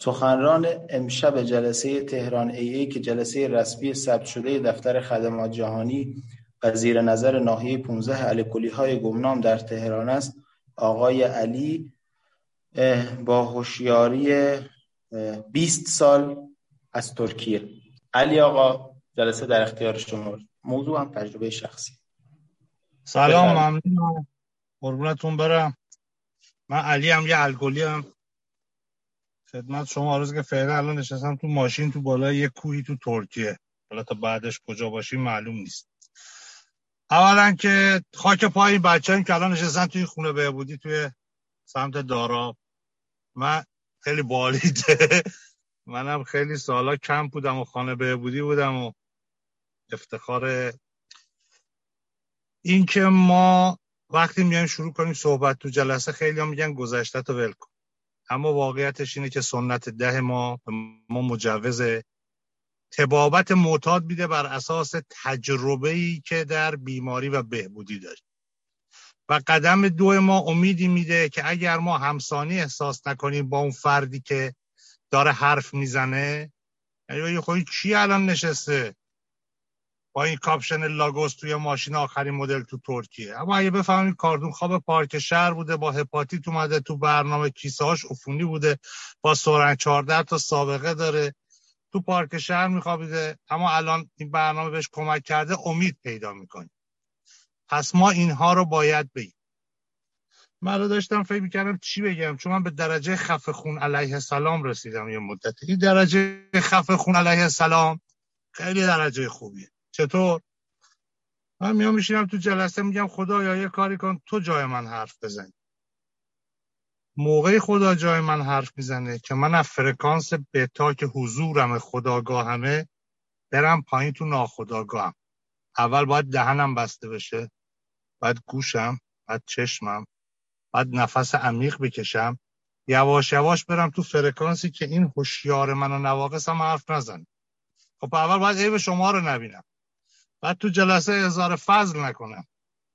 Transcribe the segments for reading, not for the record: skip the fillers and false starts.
سخنران امشب جلسه تهران ای که جلسه رسمی ثبت شده دفتر خدمات جهانی و زیر نظر ناحیه 15 الکلی‌های گمنام در تهران است، آقای علی با هوشیاری 20 سال از ترکیه. علی آقا، جلسه در اختیار شما. موضوع هم تجربه شخصی. سلام، ممنونم، قربونتون برم. من علی هم یه الکلی هم خدمت شما عرض که فعلا الان نشستم تو ماشین تو بالای یه کوهی تو ترکیه. حالا تا بعدش کجا باشیم معلوم نیست. اولا که خاک پای بچه‌ام که الان نشستن توی خونه بهبودی توی سمت داراب. من خیلی بالیده. منم خیلی سالا کم بودم و خانه بهبودی بودم و افتخار این که ما وقتی میایم شروع کنیم صحبت تو جلسه خیلی هم میگن گذشته تو ول کن، اما واقعیتش اینه که سنت 10 ما مجوز طبابت معتاد میده بر اساس تجربه‌ای که در بیماری و بهبودی داریم و قدم 2 ما امیدی میده که اگر ما همسانی احساس نکنیم با اون فردی که داره حرف میزنه، یعنی خب کی الان نشسته با این کاپشن لاگوس توی ماشین آخرین مدل تو ترکیه، اما اگه بفهمید کاردون خواب پارک شهر بوده، با هپاتیت اومده تو برنامه، کیسه هاش عفونی بوده، با سرنگ 14 تا سابقه داره، تو پارک شهر میخوابیده، اما الان این برنامه بهش کمک کرده، امید پیدا میکنه. پس ما اینها رو باید بگیم. من رو داشتم فکر میکردم چی بگم، چون من به درجه خفه خون علیه السلام رسیدم یه مدت. این درجه خفه خون علیه السلام خیلی درجه خوبیه. چطور؟ من میام میشینم تو جلسه میگم خدایا یه کاری کن تو جای من حرف بزن. موقعی خدا جای من حرف میزنه که من از فرکانس بتا که حضورم خداگاهمه برم پایین تو ناخداگاهم. اول باید دهنم بسته بشه، بعد گوشم، بعد چشمم، بعد نفس عمیق بکشم، یواش یواش برم تو فرکانسی که این هوشیار منو نواقصم حرف نزنه. خب اول باید عیب شما رو نبینم، بعد تو جلسه اظهار فضل نکنم،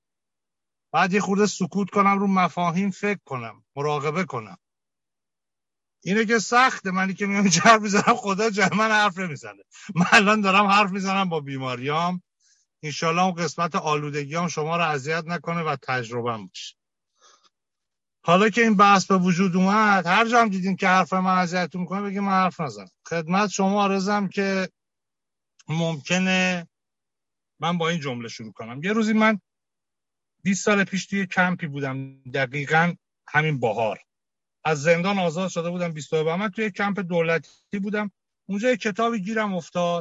بعد یه خورده سکوت کنم، رو مفاهیم فکر کنم، مراقبه کنم. اینه که سخته. منی که میام حرف میزنم خدا جای من حرف نمیزنه. من الان دارم حرف میزنم با بیماریام، انشالله اون قسمت آلودگیام شما رو اذیت نکنه و تجربه‌ام باشه. حالا که این بحث به وجود اومد، هر جا هم دیدین که حرف من اذیتتون میکنه بگید من حرف نزنم. خدمت شما عرضم که ممکنه من با این جمله شروع کنم. یه روزی من 20 سال پیش توی کمپی بودم، دقیقاً همین بهار از زندان آزاد شده بودم. 22 من توی کمپ دولتی بودم. اونجا یه کتابی گیرم افتاد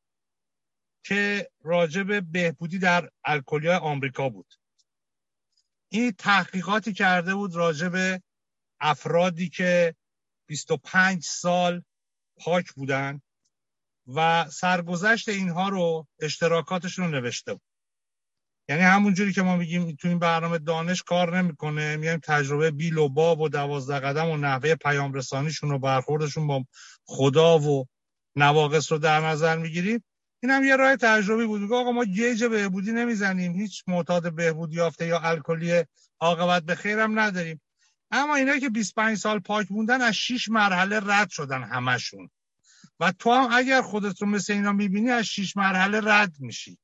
که راجع به بهبودی در الکلی‌های آمریکا بود. این تحقیقاتی کرده بود راجع به افرادی که 25 سال پاک بودن و سرگذشت اینها رو، اشتراکاتشون رو نوشته بود. یعنی همون جوری که ما میگیم تو این برنامه دانش کار نمیکنه، میایم تجربه بیل و باب و 12 قدم و نحوه پیام رسانیشون و برخوردشون با خدا و نواقص رو در نظر میگیریم. این هم یه راه تجربی بود. آقا ما گیج بهبودی نمیزنیم، هیچ معتاد بهبودی یافته یا الکلی عاقبت به خیرم نداریم، اما اینایی که 25 سال پاک موندن از 6 مرحله رد شدن همشون، و تو هم اگر خودت رو مثل اینا میبینی از 6 مرحله رد میشی.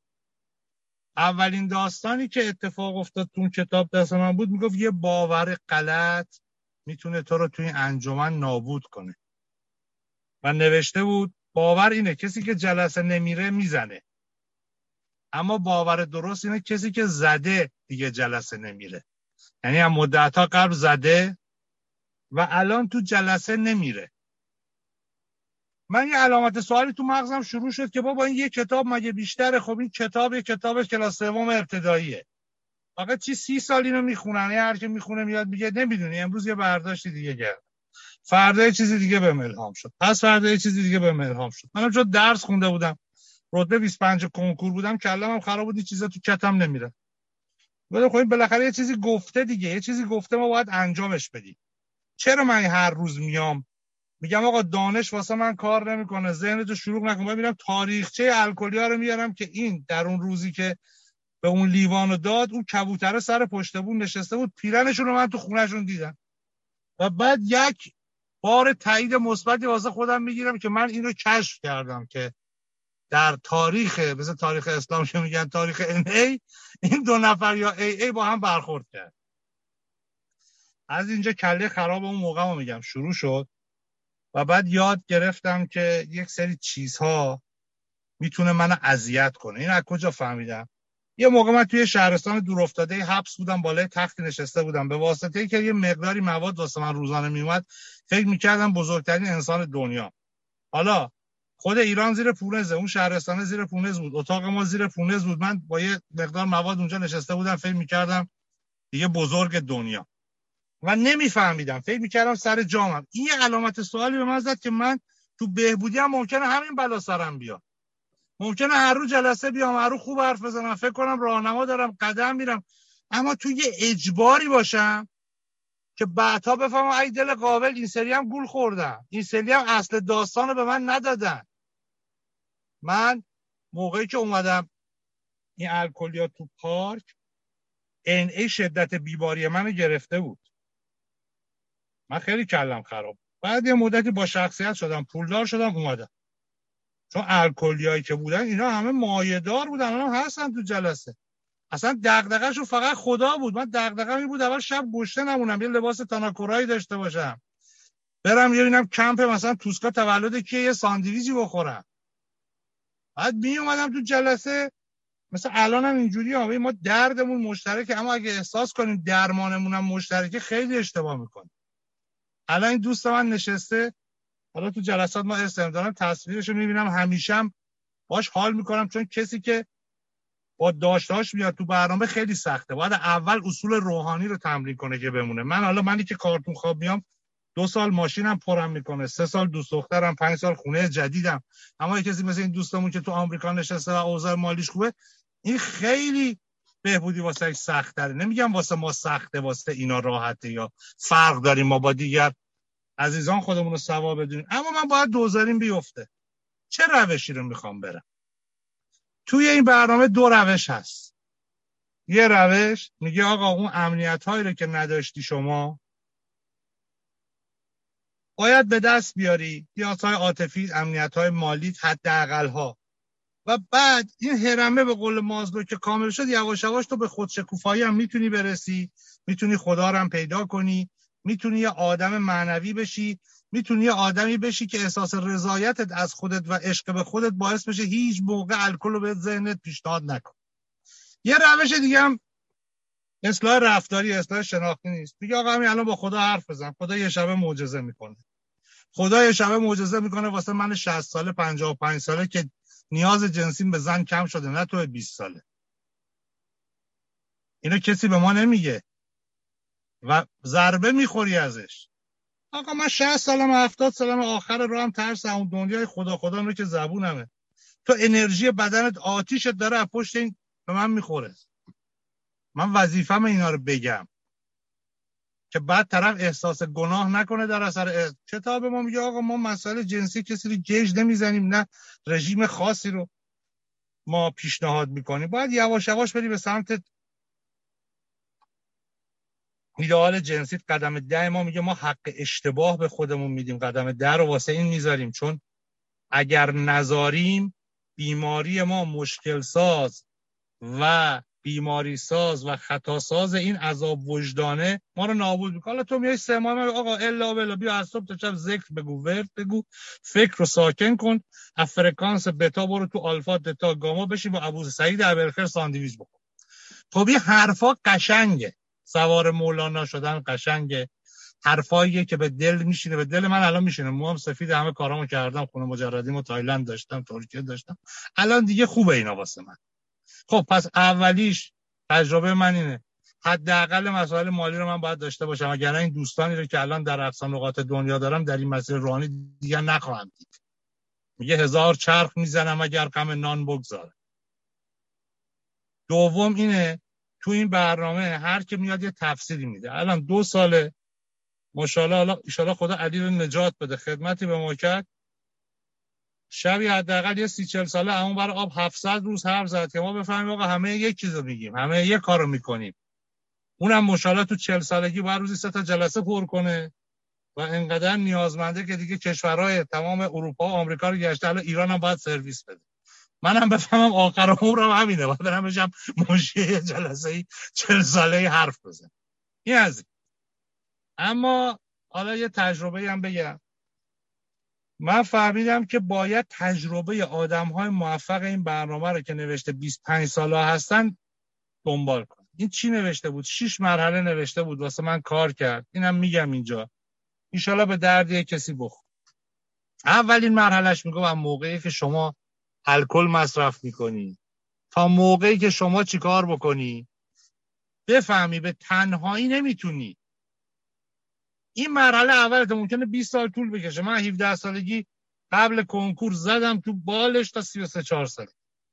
اولین داستانی که اتفاق افتاد تو اون کتاب دست من بود، میگفت یه باور غلط میتونه تو رو توی انجمن نابود کنه و نوشته بود باور اینه کسی که جلسه نمیره میزنه، اما باور درست اینه کسی که زده دیگه جلسه نمیره. یعنی هم مدت‌ها قبل زده و الان تو جلسه نمیره. من یه علامت سوالی تو مغزم شروع شد که بابا این یه کتاب مگه بیشتره؟ خب این کتاب کلاس سوم ابتداییه. فقط 30 سال اینو میخونن، هر کی میخونه میاد میگه نمیدونی امروز یه برداشتی دیگه کرد، فردا یه چیزی دیگه بهم الهام شد، پس فردا یه چیزی دیگه بهم الهام شد. منم چون درس خونده بودم، رتبه 25 کنکور بودم، کلمم خراب بود، چیزا تو کتم نمیره. ولی خب بالاخره یه چیزی گفته دیگه، یه چیزی گفته، ما باید انجامش بدیم. چرا من هر روز میام میگم آقا دانش واسه من کار نمیکنه، ذهنتو شروع نکن. من میرم تاریخچه الکلی‌ها رو میارم که این در اون روزی که به اون لیوانو داد، اون کبوتره سر پشت بون نشسته بود، پیرنشون رو من تو خونهشون دیدم. و بعد یک بار تایید مثبتی واسه خودم میگیرم که من اینو کشف کردم که در تاریخ مثل تاریخ اسلام که میگن تاریخ NA این دو نفر یا AA با هم برخورد کرد. از اینجا کله خراب اون موقع میگم شروع شد و بعد یاد گرفتم که یک سری چیزها میتونه منو اذیت کنه. این از کجا فهمیدم؟ یه موقع من توی شهرستان دورافتاده حبس بودم، بالای تختی نشسته بودم، به واسطه که یه مقداری مواد واسه من روزانه میومد فکر میکردم بزرگترین انسان دنیا. حالا خود ایران زیر پونزه، اون شهرستان زیر پونز بود، اتاق ما زیر پونز بود، من با یه مقدار مواد اونجا نشسته بودم فکر میکردم دیگه بزرگ دنیا و نمیفهمیدم، فکر میکردم سر جامم. این یه علامت سوالی به من زد که من تو بهبودی هم ممکنه همین بلا سرم بیاد، ممکنه هر رو جلسه بیام، هر رو خوب حرف بزنم، فکر کنم راهنما دارم قدم میرم، اما تو یه اجباری باشم که بعدها بفهمم ای دل قابل این سری هم گول خوردم، این سری هم اصل داستان رو به من ندادن. من موقعی که اومدم این الکلیا تو پارک NA شدت بیماری منو گرفته بود، من خیلی کلم خراب. بعد یه مدتی با شخصیت شدم، پولدار شدم، اومدم، چون الکلیایی که بودن اینا همه مایه‌دار بودن، اونا هستن تو جلسه. اصلا دغدغه‌شون فقط خدا بود. من دغدغه‌م این بود اول شب گشته نمونم، یه لباس تاناکورایی داشته باشم، برم ببینم کمپ مثلا توسکا تولد کیه، یه ساندویچی بخورم. بعد می اومدم تو جلسه، مثلا الان هم اینجوریه، ما دردمون مشترکه، اما اگه احساس کنیم درمانمون هم مشترکه خیلی اشتباه میکنیم. الان این دوست من نشسته، حالا تو جلسات ما استمدارم تصویرشو میبینم، همیشه باش حال میکنم، چون کسی که با داشتاش میاد تو برنامه خیلی سخته، باید اول اصول روحانی رو تمرین کنه که بمونه. منی که کارتون خواب میام 2 سال ماشینم پرم میکنه، 3 سال دوست دخترم، 5 سال خونه جدیدم، اما کسی مثل این دوستمون که تو آمریکا نشسته و اوضاع مالیش خوبه، این خیلی بهبودی واسه سخت داره. نمیگم واسه ما سخته، واسه اینا راحته یا فرق داریم ما با دیگر عزیزان خودمون رو سوا بدونیم، اما من باید دوزاریم بیفته. چه روشی رو میخوام برم؟ توی این برنامه 2 روش هست. یه روش میگه آقا اون امنیت هایی رو که نداشتی شما باید به دست بیاری، نیازهای عاطفی، امنیت های مالی، حداقل ها، و بعد این هرمه به قول مازلو که کامل شد، یواش یواش تو به خودشکوفایی هم میتونی برسی، میتونی خدا رو هم پیدا کنی، میتونی یه آدم معنوی بشی، میتونی یه آدمی بشی که احساس رضایتت از خودت و عشق به خودت باعث بشه هیچ موقع الکل رو به ذهنت پیشنهاد نکن. یه روش دیگه هم اصلاح رفتاری، اصلاح شناختی نیست. میگه آقا همین الان با خدا حرف بزن، خدا یه شب معجزه میکنه. خدا یه شب معجزه میکنه واسه من 60 ساله 55 ساله که نیاز جنسیم به زن کم شده، نه تو 20 ساله. اینو کسی به ما نمیگه و ضربه میخوری ازش. آقا من 60 سالم 70 سالم، آخر راهم ترس اون دنیای خدا خدا رو که زبونمه. تو انرژی بدنت آتیشت داره از پشت این به من میخوره. من وظیفه‌م اینا رو بگم که بعد طرف احساس گناه نکنه در اثر کتاب ما میگه آقا ما مسائل جنسی کسی رو گیج نمیزنیم، نه رژیم خاصی رو ما پیشنهاد میکنیم. باید یواش یواش بری به سمت ایدئال جنسی. قدم 10 ما میگه ما حق اشتباه به خودمون میدیم، قدم 10 رو واسه این میذاریم، چون اگر نذاریم بیماری ما مشکل ساز و بیماری ساز و خطا ساز این عذاب وجدانه ما رو نابود میکنه. حالا تو میای 3 ماه آقا الا بلا بیا از صبح تا شب ذکر بگو، ورد بگو، فکر رو ساکن کن، از فرکانس بتا برو تو آلفا دتا گاما بشی، با ابو سعید ابوالخیر ساندویچ بخور. خب این حرفا قشنگه، سوار مولانا شدن قشنگه، حرفاییه که به دل میشینه، به دل من الان میشینه. موام سفید، همه کارامو کردم، خونه مجردیمو تایلند داشتم، ترکیه داشتم، الان دیگه خوبه اینا واسه من. خب پس اولیش تجربه من اینه، حداقل مسائل مالی رو من باید داشته باشم، اگر این دوستانی رو که الان در اقصا نقاط دنیا دارم در این مسیر روحانی دیگه نخواهم دید. میگه 1000 چرخ میزنم اگر غم نان بگذاره. دوم اینه تو این برنامه هر کی میاد یه تفسیری میده. الان 2 ساله ماشاءالله، حالا ان شاءالله خدا علی رو نجات بده، خدمتی به ما کرد، شبی حداقل یه 30-40 ساله اون برای آب 700 روز حرف زد که ما بفهمیم آقا همه یک چیزو میگیم، همه یک کارو میکنیم. اونم ماشاءالله تو 40 سالگی باید روزی 3 تا جلسه پر کنه، و انقدر نیازمنده که دیگه کشورهای تمام اروپا و آمریکا رو گشته، الان ایران هم باید سرویس بده. منم بفهمم آخر عمرم همینه، باید برم بشم مجری جلسه 40 ساله حرف بزنم. این از این. اما حالا یه تجربه هم بگم. من فهمیدم که باید تجربه آدم‌های موفق این برنامه رو که نوشته 25 ساله هستن دنبال کن. این چی نوشته بود؟ 6 مرحله نوشته بود، واسه من کار کرد. اینم میگم اینجا، ان شاءالله به درد کسی بخوره. اولین مرحلهش میگم موقعی که شما الکل مصرف میکنی تا موقعی که شما چیکار بکنی بفهمی به تنهایی نمیتونی. این مرحله اولت ممکنه 20 سال طول بکشه. من 17 سالگی قبل کنکور زدم تو بالش تا 33-4 سال.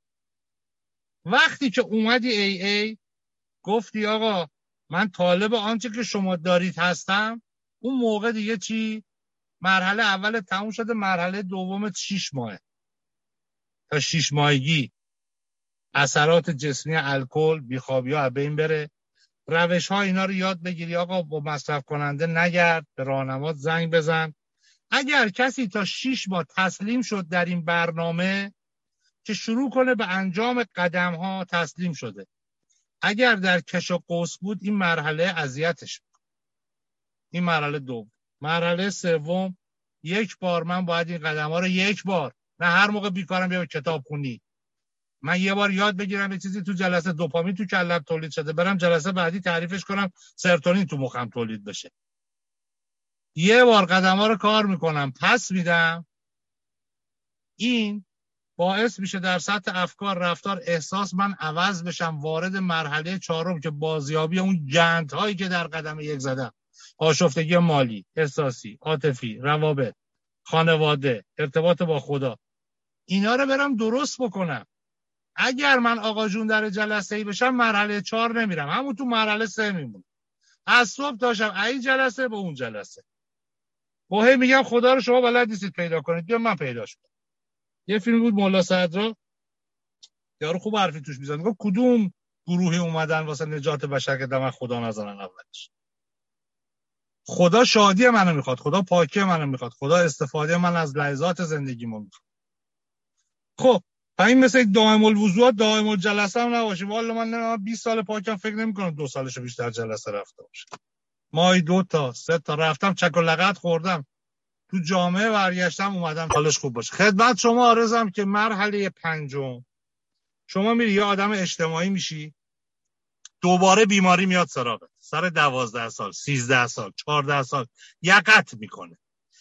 وقتی که اومدی ای گفتی آقا من طالب آنچه که شما دارید هستم، اون موقع دیگه چی؟ مرحله اول تموم شده، مرحله دوم 6 ماه. تا 6 ماهگی اثرات جسمی الکل، بیخوابی ها از بین بره. روش ها اینا رو یاد بگیری. آقا با مصرف کننده نگرد، به راهنمات زنگ بزن. اگر کسی تا 6 ماه تسلیم شد در این برنامه که شروع کنه به انجام قدم ها، تسلیم شده. اگر در کش و قوس بود این مرحله اذیتش بود. این مرحله دوم. مرحله سوم، یک بار من باید این قدم ها رو یک بار، نه هر موقع بیکارم بیا کتاب خونی. من یه بار یاد بگیرم یه چیزی تو جلسه دوپامین تو کلم تولید شده، برم جلسه بعدی تعریفش کنم سرتونین تو مخم تولید بشه. یه بار قدم‌ها رو کار میکنم، پس میدم. این باعث میشه در سطح افکار، رفتار، احساس من عوض بشم، وارد مرحله چهارم که بازیابی اون گندهایی که در قدم یک زدم، آشفتگی مالی، احساسی، عاطفی، روابط، خانواده، ارتباط با خدا، اینا رو برم درست بکنم. اگر من آقا جون در جلسه‌ای بشم مرحله 4 نمیرم، همون تو مرحله 3 میمونم. از صبح تا شب این جلسه به اون جلسه. هی میگم خدا رو شما بلد نیستید پیدا کنید، بیا من پیداش کنم. یه فیلم بود مولا صدرا، یارو خوب حرفی توش میزنه، میگه کدوم گروهی اومدن واسه نجات بشر که دم خدا نزنن اولش. خدا شادی منو میخواد، خدا پاکی منو میخواد، خدا استفاده من از لحظات زندگیمو میخواد. خب این مثل یک دائم الوضوء دائم الجلسه هم نباشه. والا من 20 سال پاکم فکر نمی‌کنم 2 سالشو بیشتر جلسه رفته باشه. ماهی 2 تا 3 تا رفتم، چک و لغت خوردم، تو جامعه برگشتم اومدم حالش خوب باشه. خدمت شما عرضم که مرحله 5 شما میری یه آدم اجتماعی میشی، دوباره بیماری میاد سراغت، سر 12 سال 13 سال 14 سال یقت میکنه.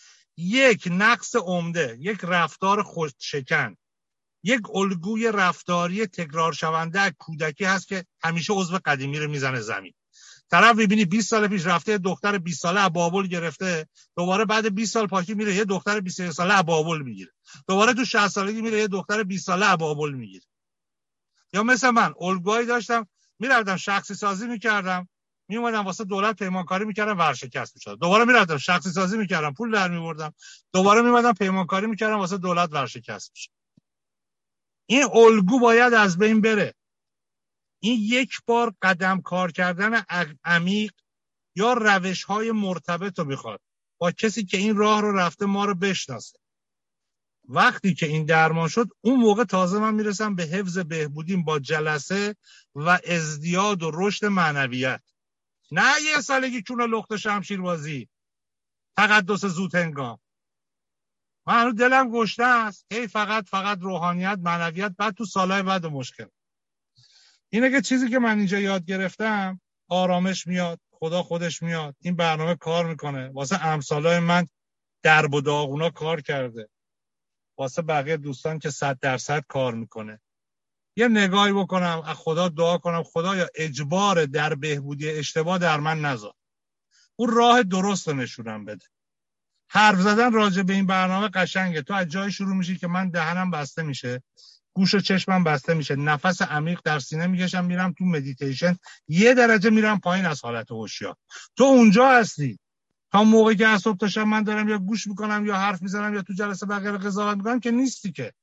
یک نقص عمده، یک رفتار خودشکن، یک الگوی رفتاری تکرار شونده از کودکی هست که همیشه عضو قدیمی رو میزنه زمین. طرف میبینی 20 سال پیش رفته دختر 20 ساله ابابول گرفته، دوباره بعد 20 سال پاکی میره یه دختر 21 ساله ابابول میگیره، دوباره تو 60 سالگی میره یه دختر 20 ساله ابابول میگیره. یا مثل من الگویی داشتم، میرفتم شخصی سازی میکردم، میومدم واسه دولت پیمانکاری میکردم، ورشکست میشد. دوباره میرفتم شخصی سازی میکردم، پول در میوردم، دوباره میومدم پیمانکاری میکردم واسه دولت، ورشکست میشد. این الگو باید از بین بره. این یک بار قدم کار کردن عمیق یا روش‌های مرتبط رو میخواد با کسی که این راه رو رفته، ما رو بشناسه. وقتی که این درمان شد، اون موقع تازه من میرسم به حفظ بهبودیم با جلسه و ازدیاد و رشد معنویت. نه یه سالگی چون لخت شمشیربازی، تقدس زود هنگام. من هنوز دلم گشته است فقط روحانیت، معنویت، بعد تو سالهای بعد مشکل. اینه که چیزی که من اینجا یاد گرفتم، آرامش میاد، خدا خودش میاد. این برنامه کار میکنه واسه امثالای من، درب و داغونا کار کرده، واسه بقیه دوستان که 100% کار میکنه. یه نگاهی بکنم، از خدا دعا کنم خدایا اجبار در بهبودی اشتباه در من نذار، اون راه درست رو نشونم بده. حرف زدن راجع به این برنامه قشنگه. تو از جای شروع میشی که من دهنم بسته میشه، گوش و چشمم بسته میشه، نفس عمیق در سینه میکشم، میرم تو مدیتیشن، 1 درجه میرم پایین از حالت هوشیار. تو اونجا هستی. تا موقعی که از صبح تا شب من دارم یا گوش میکنم یا حرف میزنم یا تو جلسه بقیه قضاوت میکنم که نیستی که.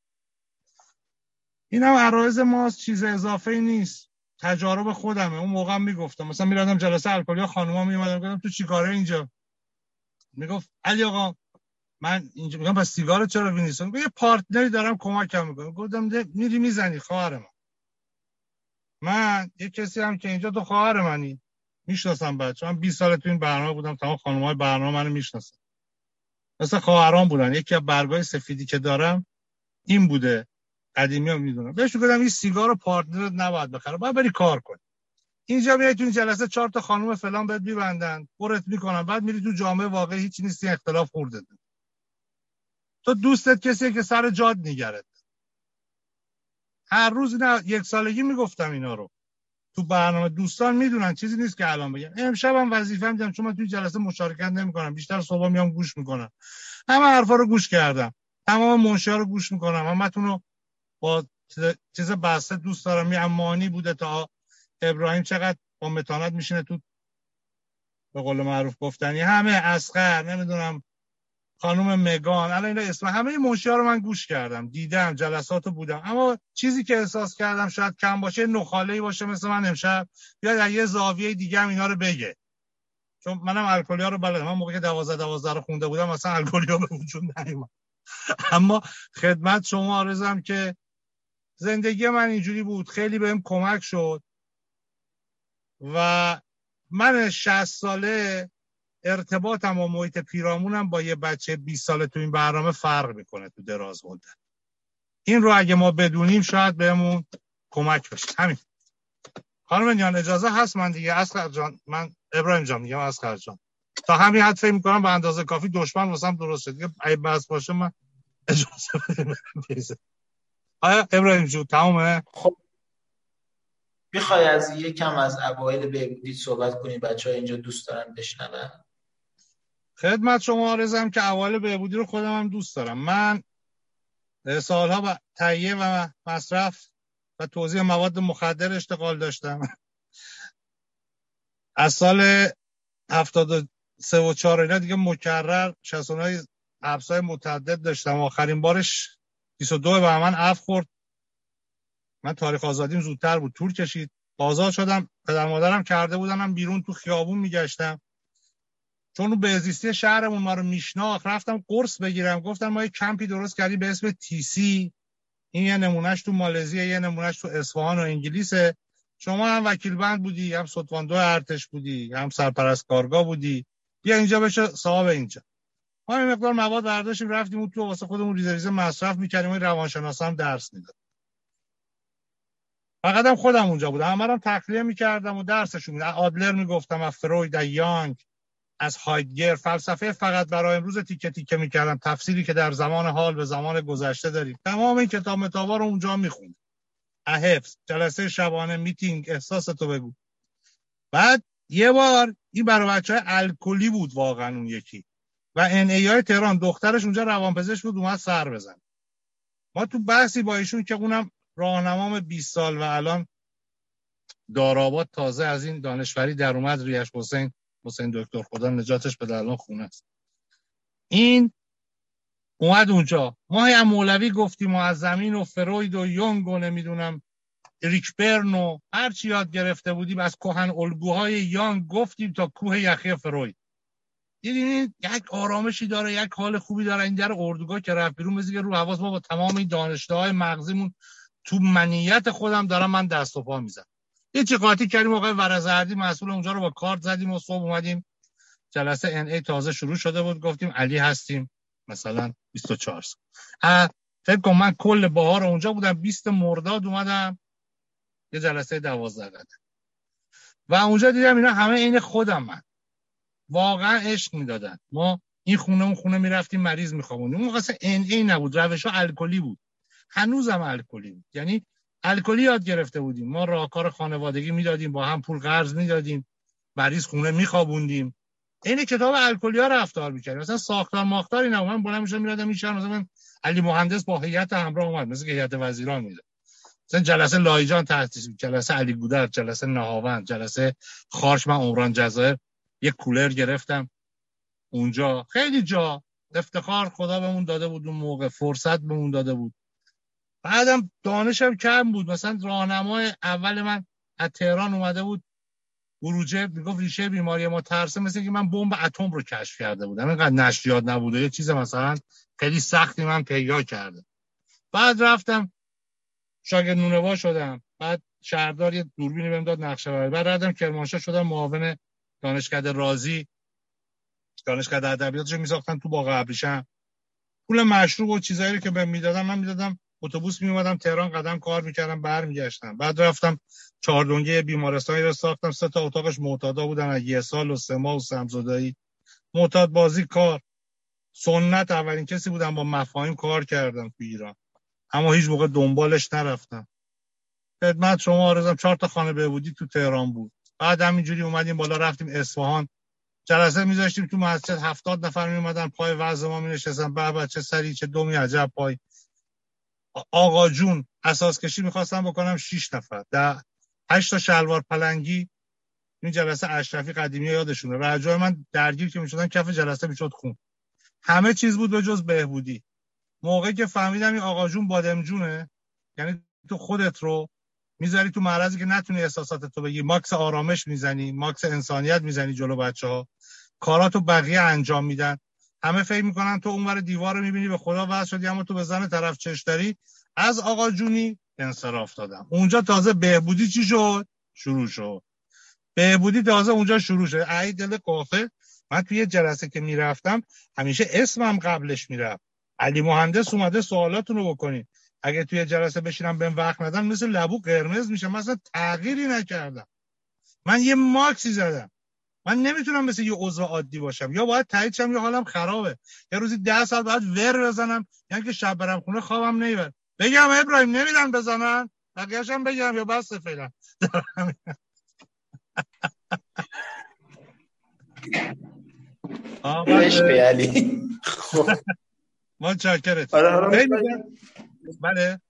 اینم عرایض ماست، چیز اضافه‌ای نیست. تجارب خودمه. اون موقع میگفتم مثلا میرادم جلسه الکلی، خانوما میومدن گفتم تو چیکاره اینجا؟ میگفت علی آقا من اینجا، میگم بس سیگارو چرا می‌نویسم؟ میگه یه پارتنری دارم کمکم میکنه. گفتم میری میزنی خواهر من یه کسی هم که اینجا تو خواهر منی، میشناسم بچه، من 20 سال تو این برنامه بودم، تمام خانم‌های برنامه منو میشناسن، مثلا خواهرام بودن. یکی از برگای سفیدی که دارم این بوده، قدیمی ها میدونم. بهش گفتم این سیگار پارتنرت نباید بخره، باید بری کار کنی. اینجا میای تو این جلسه 4 تا خانم فلان بهت میبندن، پرت میکنن، بعد میری تو جامعه واقعی هیچ نیستی، اختلاف خورده. تو دوستت کسیه که سر جاد میگرد. هر روز نه یک سالگی میگفتم اینا رو تو برنامه، دوستان میدونن، چیزی نیست که الان بگم. امشب هم وظیفه‌ام دیدم، چون من توی جلسه مشارکت نمیکنم، بیشتر صبح میام گوش میکنم. همه حرفا رو گوش کردم، تمام منشا رو گوش میکنم، همتون رو با چیز بسته دوست دارم. امانی بوده تا ابراهیم چقدر با متانت میشینه تو، به قول معروف گفتنی، همه اسقر، نمیدونم خانم مگان، الان اینا اسم همه منشیا رو من گوش کردم، دیدم، جلساتو بودم. اما چیزی که احساس کردم شاید کم باشه، نخاله‌ای باشه مثل من امشب بیاد در یه زاویه دیگه هم اینا رو بگه، چون منم الکلیا رو بلدم. من موقعی که 12 رو خونده بودم مثلا الکلیا به وجود نیومد. اما خدمت شما عرضم که زندگی من اینجوری بود، خیلی بهم کمک شد و من 60 ساله ارتباطم با محیط پیرامونم با یه بچه 20 ساله تو این برنامه فرق میکنه تو دراز مدت. این رو اگه ما بدونیم شاید بهمون کمک بشه. همین. خانم جان اجازه هست من دیگه اسقر جان، من ابراهیم جان میگم اسقر جان، تا همین حد فکر میکنم به اندازه کافی دشمن واسم درست شد دیگه. اگه بس باشه من اجازه بدید. آیا ابراهیم جون تمومه؟ خب میخوای از یکم از اوایل بهبودی صحبت کنی؟ بچه‌ها اینجا دوست دارن بشنون. خدمت شما عرضم که اوایل بهبودی رو خودم هم دوست دارم. من سالها با تهیه و مصرف و توزیع مواد مخدر اشتغال داشتم. از سال 73 و 4 اینا دیگه مکرر 69 حبس‌های متعدد داشتم. آخرین بارش 22 بهمن عفو خورد. من تاریخ آزادیم زودتر بود، طول کشید. آزاد شدم. پدر مادرم کرده بودنم بیرون، تو خیابون میگشتم، چون اون بهزیستی شهرمون ما رو میشناخت. رفتم قرص بگیرم، گفتن ما یه کمپی درست کردیم به اسم TC، این یه نمونهش تو مالزی، یه نمونهش تو اصفهان و انگلیسه. شما هم وکیل بند بودی، هم ستواندو ارتش بودی، هم سرپرست کارگاه بودی، بیا اینجا بشه صاحب اینجا. ما این مقدار مواد برداشتیم رفتیم اون تو، واسه خودمون ریزه ریزه مصرف می‌کردیم. روانشناسا هم درس میداد. فقط هم خودم اونجا بودم، همه تخلیه می‌کردم و درسشون میدادم. آدلر میگفتم، از فروید، از یانگ، از هایدگر. فلسفه فقط برای امروز تیکه تیکه می‌کردم، تفسیری که در زمان حال به زمان گذشته داریم. تمام این کتاب متابا رو اونجا می‌خوندم. حفظ، جلسه شبانه، میتینگ، احساستو بگو. بعد یه بار این برای بچهای الکلی بود واقعا اون یکی، و NAI تهران، دخترش اونجا روانپزشک بود، اومد سر بزن. ما تو بحثی با ایشون که اونم راهنمام 20 سال و الان دارآباد تازه از این دانشوری در اومد، ریاش حسین دکتر، خدا نجاتش بده، الان خونه است. این اومد اونجا، ما هم مولوی گفتیم و از زمین و فروید و یونگ و نمیدونم ریک برنو هر چی یاد گرفته بودیم، از کهن الگوهای یانگ گفتیم تا کوه یخی فروید. دیدین یک آرامشی داره، یک حال خوبی داره. این در اردوگاه که رفت بیرون مثل که رو حواس ما با تمام این دانشگاه‌های مغزیمون تو منیت خودم دارم من دست و پا میزنم. یه چی قاطی کردیم، آقای ورزردی مسئول اونجا رو با کارت زدیم و صبح اومدیم جلسه NA تازه شروع شده بود، گفتیم علی هستیم مثلا 24 سال. فکر کنم من کل بهار اونجا بودم، 20 مرداد اومدم یه جلسه 12 قدم و اونجا دیدم اینا همه عین خودم، من واقعا عشق میدادن. ما این خونه اون خونه میرفتیم مریض میخوابوندیم. اون قصه NA نبود، روشا الکلی بود، هنوزم الکلی بود. یعنی الکلی یاد گرفته بودیم، ما راهکار خانوادگی میدادیم، با هم پول قرض میدادیم، مریض خونه میخوابوندیم، این کتاب الکلیا رفتار میکردیم. مثلا ساختار ماختاری نه، من بلند میشدم میرادم میشم، مثلا علی مهندس با هیئت همراه اومد، مثلا هیئت وزیران میده، مثلا جلسه لایجان تاسیس، جلسه علی گودرد، جلسه نهاوند، جلسه خارش، من عمران جزایر یک کولر گرفتم اونجا. خیلی جا افتخار خدا بهمون داده بود، اون موقع فرصت بهمون داده بود. بعدم دانشم کم بود. مثلا راهنمای اول من از تهران اومده بود بروجه میگفت ریشه بیماری ما ترسه، مثل که من بمب اتم رو کشف کرده بودم، اینقدر نشریات نبوده، یه چیز مثلا خیلی سختی من پیدا کردم. بعد رفتم شاگرد نونوا شدم، بعد شهردار یه دوربینی بهم داد نقشه برداری، بعد رفتم کرمانشاه شدم معاون دانشکده رازی، دانشکده ادبیاتشو میساختن تو باغ ابریشم. پول مشروب و چیزایی رو که بهم میدادن من میدادم، اتوبوس میومدم تهران، قدم کار میکردم، برمیگشتم. بعد رفتم چهاردونگه بیمارستانی رو ساختم، 3 تا اتاقش معتادا بودن، از 1 سال و 3 ماه و سمزدایی، معتاد بازی کار. سنت اولین کسی بودم با مفاهیم کار کردم تو ایران، اما هیچ موقع دنبالش نرفتم. خدمت شما عرضم 4 تا خانه بهبودی تو تهران بود. بعد همینجوری اومدیم بالا، رفتیم اصفهان، جلسه میذاشتیم تو مسجد، 70 نفر میومدن پای وعظ ما مینشستن، به بچه سری چه دومی عجب پای. آقا جون اساس کشی میخواستم بکنم 6 نفر، 8 تا شلوار پلنگی. این جلسه اشرفی قدیمی یادشونه، رجای من درگیر که میشدن کف جلسه میشد خون، همه چیز بود به جز بهبودی. موقعی که فهمیدم این آقا جون بادمجونه، یعنی تو خودت رو میذاری تو معرضی که نتونی احساساتت رو بگی، ماکس آرامش میزنی، ماکس انسانیت میزنی جلو بچه‌ها، کاراتو بقیه انجام میدن، همه فکر میکنن تو اونور دیوار رو میبینی به خدا واسه شدی، اما تو به زن طرف چش داری. از آقا جونی انصراف دادم. اونجا تازه بهبودی چی شد؟ شروع شد. بهبودی تازه اونجا شروع شد. ای دل قافه، من توی جلسه که میرفتم همیشه اسمم قبلش میرفت. علی مهندس اومده سوالاتون رو بکنین. اگه توی جلسه بشینم بهم وقت ندن مثل لبو قرمز میشه. مثلا تغییری نکردم، من یه ماکسی زدم. من نمیتونم مثل یه عضو عادی باشم، یا باید تایید شم یا حالم خرابه، یا روزی 10 ساعت باید ور بزنم، یعنی که شب برم خونه خوابم نمیبره. بگم ابراهیم نمیدن بزنن، بقیه‌شم بگم یا بس فعلا. عشق علی. خب ما چاکرت. آره خیلی بله.